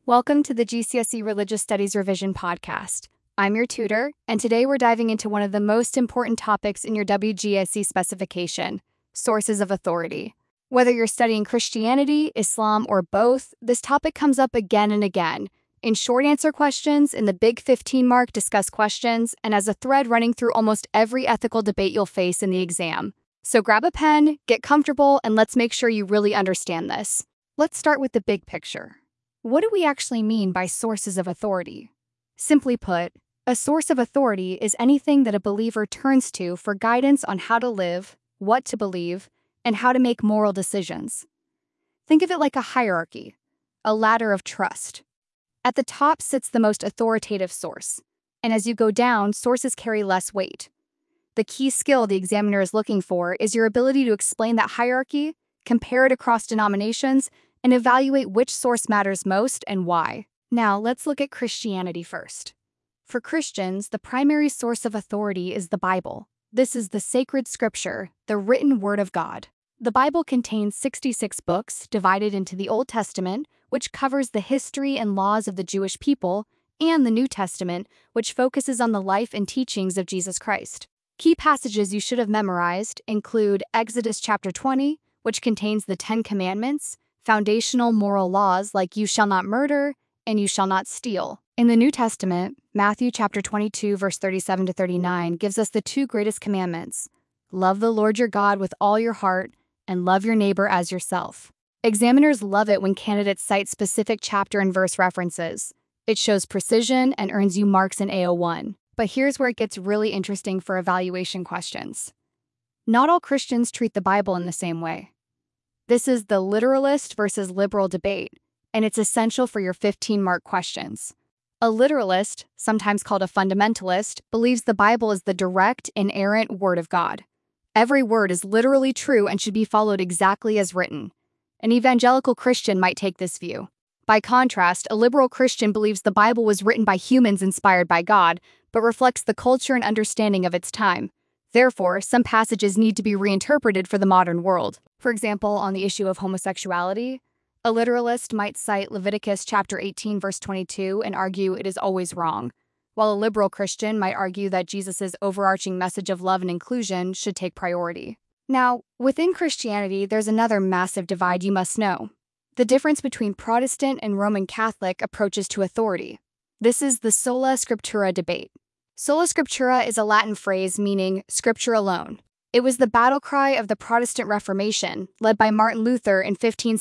Welcome to the GCSE Religious Studies Revision Podcast. I'm your tutor, and today we're diving into one of the most important topics in your WGSE specification, sources of authority. Whether you're studying Christianity, Islam, or both, this topic comes up again and again, in short answer questions, in the Big 15 mark discuss questions, and as a thread running through almost every ethical debate you'll face in the exam. So grab a pen, get comfortable, and let's make sure you really understand this. Let's start with the big picture. What do we actually mean by sources of authority? Simply put, a source of authority is anything that a believer turns to for guidance on how to live, what to believe, and how to make moral decisions. Think of it like a hierarchy, a ladder of trust. At the top sits the most authoritative source, and as you go down, sources carry less weight. The key skill the examiner is looking for is your ability to explain that hierarchy, compare it across denominations, and evaluate which source matters most and why. Now, let's look at Christianity first. For Christians, the primary source of authority is the Bible. This is the sacred scripture, the written word of God. The Bible contains 66 books divided into the Old Testament, which covers the history and laws of the Jewish people, and the New Testament, which focuses on the life and teachings of Jesus Christ. Key passages you should have memorized include Exodus chapter 20, which contains the 10 Commandments, foundational moral laws like you shall not murder and you shall not steal. In the New Testament, Matthew chapter 22 verse 37 to 39 gives us the two greatest commandments. Love the Lord your God with all your heart and love your neighbor as yourself. Examiners love it when candidates cite specific chapter and verse references. It shows precision and earns you marks in AO1. But here's where it gets really interesting for evaluation questions. Not all Christians treat the Bible in the same way. This is the literalist versus liberal debate, and it's essential for your 15-mark questions. A literalist, sometimes called a fundamentalist, believes the Bible is the direct, inerrant word of God. Every word is literally true and should be followed exactly as written. An evangelical Christian might take this view. By contrast, a liberal Christian believes the Bible was written by humans inspired by God, but reflects the culture and understanding of its time. Therefore, some passages need to be reinterpreted for the modern world. For example, on the issue of homosexuality, a literalist might cite Leviticus chapter 18 verse 22 and argue it is always wrong, while a liberal Christian might argue that Jesus' overarching message of love and inclusion should take priority. Now, within Christianity, there's another massive divide you must know: the difference between Protestant and Roman Catholic approaches to authority. This is the sola scriptura debate. Sola scriptura is a Latin phrase meaning scripture alone. It was the battle cry of the Protestant Reformation, led by Martin Luther in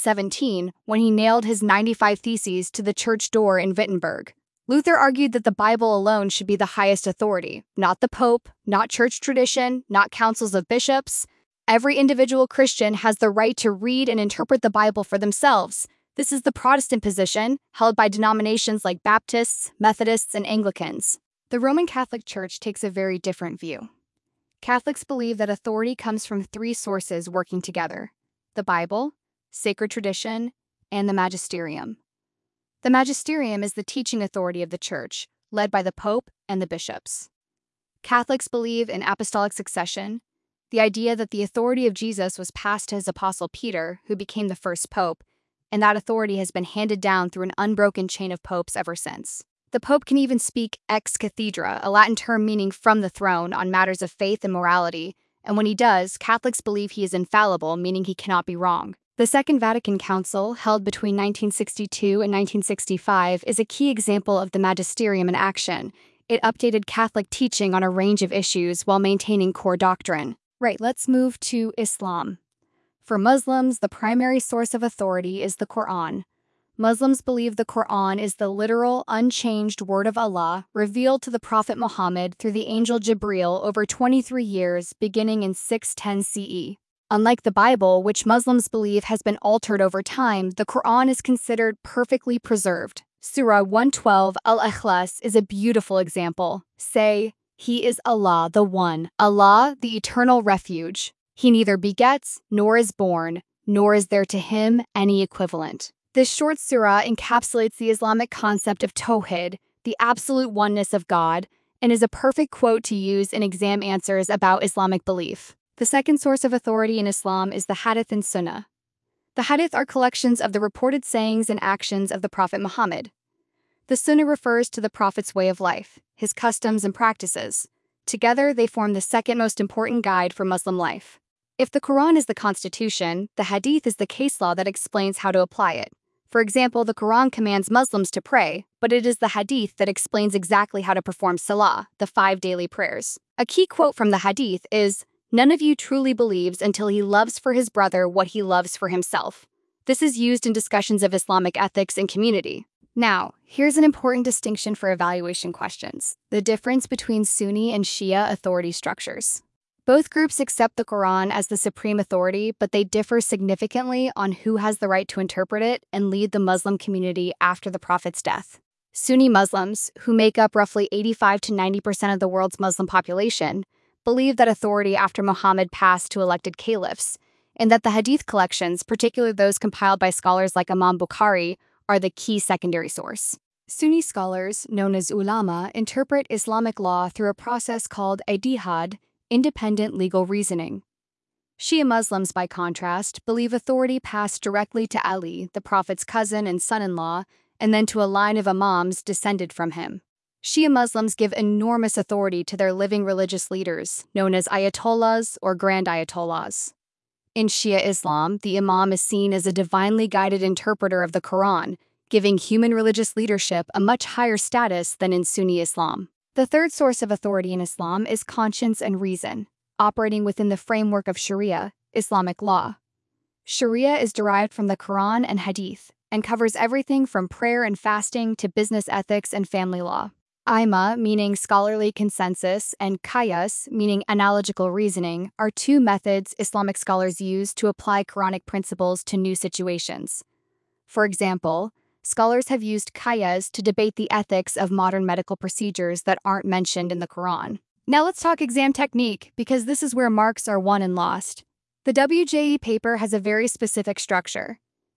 1517 when he nailed his 95 Theses to the church door in Wittenberg. Luther argued that the Bible alone should be the highest authority, not the Pope, not church tradition, not councils of bishops. Every individual Christian has the right to read and interpret the Bible for themselves. This is the Protestant position, held by denominations like Baptists, Methodists, and Anglicans. The Roman Catholic Church takes a very different view. Catholics believe that authority comes from three sources working together: the Bible, sacred tradition, and the magisterium. The magisterium is the teaching authority of the Church, led by the Pope and the bishops. Catholics believe in apostolic succession, the idea that the authority of Jesus was passed to his apostle Peter, who became the first pope, and that authority has been handed down through an unbroken chain of popes ever since. The Pope can even speak ex cathedra, a Latin term meaning from the throne, on matters of faith and morality, and when he does, Catholics believe he is infallible, meaning he cannot be wrong. The Second Vatican Council, held between 1962 and 1965, is a key example of the magisterium in action. It updated Catholic teaching on a range of issues while maintaining core doctrine. Right, let's move to Islam. For Muslims, the primary source of authority is the Quran. Muslims believe the Quran is the literal, unchanged word of Allah revealed to the Prophet Muhammad through the angel Jibreel over 23 years, beginning in 610 CE. Unlike the Bible, which Muslims believe has been altered over time, the Quran is considered perfectly preserved. Surah 112 Al-Ikhlas is a beautiful example. Say, He is Allah, the One, Allah, the eternal refuge. He neither begets, nor is born, nor is there to him any equivalent. This short surah encapsulates the Islamic concept of Tawhid, the absolute oneness of God, and is a perfect quote to use in exam answers about Islamic belief. The second source of authority in Islam is the Hadith and Sunnah. The hadith are collections of the reported sayings and actions of the Prophet Muhammad. The Sunnah refers to the Prophet's way of life, his customs and practices. Together, they form the second most important guide for Muslim life. If the Quran is the constitution, the hadith is the case law that explains how to apply it. For example, the Quran commands Muslims to pray, but it is the hadith that explains exactly how to perform salah, the 5 daily prayers. A key quote from the hadith is, "None of you truly believes until he loves for his brother what he loves for himself." This is used in discussions of Islamic ethics and community. Now, here's an important distinction for evaluation questions: the difference between Sunni and Shia authority structures. Both groups accept the Quran as the supreme authority, but they differ significantly on who has the right to interpret it and lead the Muslim community after the Prophet's death. Sunni Muslims, who make up roughly 85 to 90% of the world's Muslim population, believe that authority after Muhammad passed to elected caliphs, and that the hadith collections, particularly those compiled by scholars like Imam Bukhari, are the key secondary source. Sunni scholars, known as ulama, interpret Islamic law through a process called ijtihad, independent legal reasoning. Shia Muslims, by contrast, believe authority passed directly to Ali, the Prophet's cousin and son-in-law, and then to a line of imams descended from him. Shia Muslims give enormous authority to their living religious leaders, known as ayatollahs or grand ayatollahs. In Shia Islam, the imam is seen as a divinely guided interpreter of the Quran, giving human religious leadership a much higher status than in Sunni Islam. The third source of authority in Islam is conscience and reason, operating within the framework of Sharia, Islamic law. Sharia is derived from the Quran and Hadith, and covers everything from prayer and fasting to business ethics and family law. Ijma, meaning scholarly consensus, and qiyas, meaning analogical reasoning, are two methods Islamic scholars use to apply Quranic principles to new situations. For example, scholars have used qiyas to debate the ethics of modern medical procedures that aren't mentioned in the Quran. Now let's talk exam technique, because this is where marks are won and lost. The WJE paper has a very specific structure.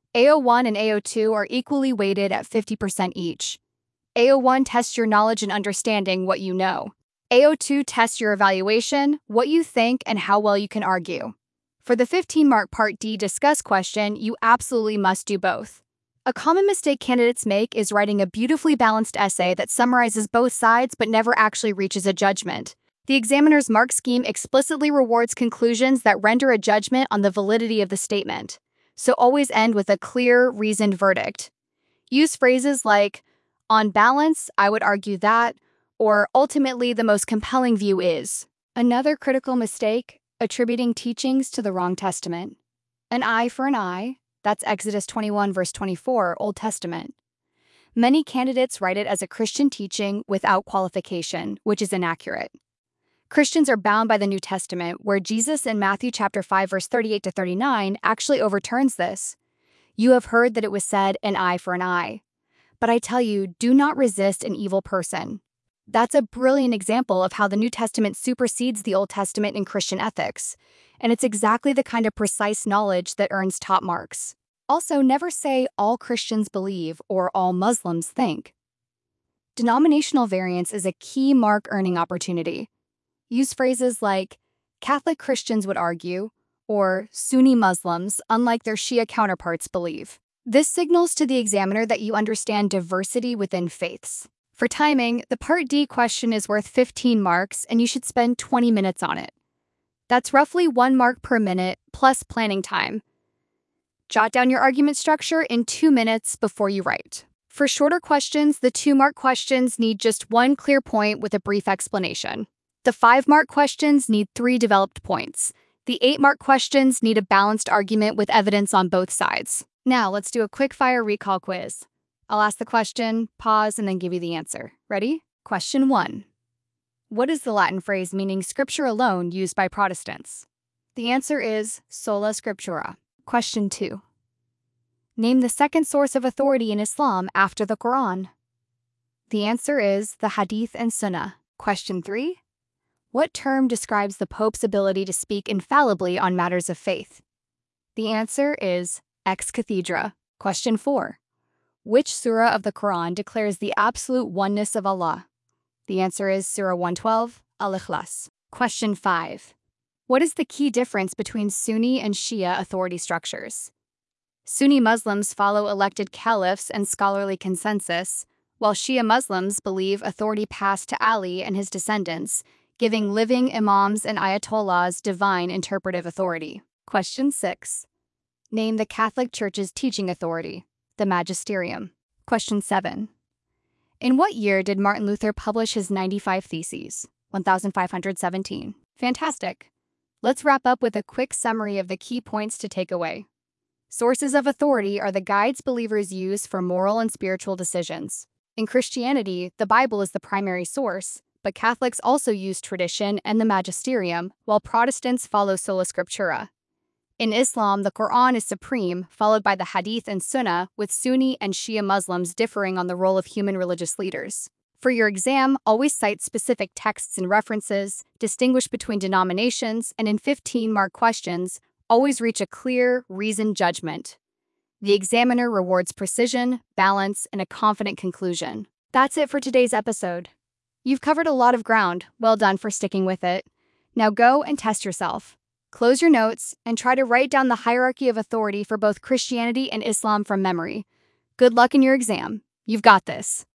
AO1 and AO2 are equally weighted at 50% each. AO1 tests your knowledge and understanding what you know. AO2 tests your evaluation, what you think, and how well you can argue. For the 15-mark Part D discuss question, you absolutely must do both. A common mistake candidates make is writing a beautifully balanced essay that summarizes both sides but never actually reaches a judgment. The examiner's mark scheme explicitly rewards conclusions that render a judgment on the validity of the statement. So always end with a clear, reasoned verdict. Use phrases like, "On balance, I would argue that," or "ultimately, the most compelling view is." Another critical mistake, attributing teachings to the wrong testament. An eye for an eye. That's Exodus 21, verse 24, Old Testament. Many candidates write it as a Christian teaching without qualification, which is inaccurate. Christians are bound by the New Testament, where Jesus in Matthew chapter 5, verse 38 to 39 actually overturns this. "You have heard that it was said, an eye for an eye. But I tell you, do not resist an evil person." That's a brilliant example of how the New Testament supersedes the Old Testament in Christian ethics, and it's exactly the kind of precise knowledge that earns top marks. Also, never say all Christians believe or all Muslims think. Denominational variance is a key mark-earning opportunity. Use phrases like, "Catholic Christians would argue," or "Sunni Muslims, unlike their Shia counterparts, believe." This signals to the examiner that you understand diversity within faiths. For timing, the Part D question is worth 15 marks, and you should spend 20 minutes on it. That's roughly 1 mark per minute, plus planning time. Jot down your argument structure in 2 minutes before you write. For shorter questions, the 2-mark questions need just 1 clear point with a brief explanation. The 5-mark questions need 3 developed points. The 8-mark questions need a balanced argument with evidence on both sides. Now, let's do a quick-fire recall quiz. I'll ask the question, pause, and then give you the answer. Ready? Question 1. What is the Latin phrase meaning scripture alone used by Protestants? The answer is sola scriptura. Question 2. Name the second source of authority in Islam after the Quran. The answer is the Hadith and Sunnah. Question 3. What term describes the Pope's ability to speak infallibly on matters of faith? The answer is ex cathedra. Question 4. Which surah of the Quran declares the absolute oneness of Allah? The answer is Surah 112, Al-Ikhlas. Question 5. What is the key difference between Sunni and Shia authority structures? Sunni Muslims follow elected caliphs and scholarly consensus, while Shia Muslims believe authority passed to Ali and his descendants, giving living imams and ayatollahs divine interpretive authority. Question 6. Name the Catholic Church's teaching authority, the Magisterium. Question 7. In what year did Martin Luther publish his 95 Theses? 1517. Fantastic. Let's wrap up with a quick summary of the key points to take away. Sources of authority are the guides believers use for moral and spiritual decisions. In Christianity, the Bible is the primary source, but Catholics also use tradition and the Magisterium, while Protestants follow sola scriptura. In Islam, the Quran is supreme, followed by the Hadith and Sunnah, with Sunni and Shia Muslims differing on the role of human religious leaders. For your exam, always cite specific texts and references, distinguish between denominations, and in 15-mark questions, always reach a clear, reasoned judgment. The examiner rewards precision, balance, and a confident conclusion. That's it for today's episode. You've covered a lot of ground. Well done for sticking with it. Now go and test yourself. Close your notes and try to write down the hierarchy of authority for both Christianity and Islam from memory. Good luck in your exam. You've got this.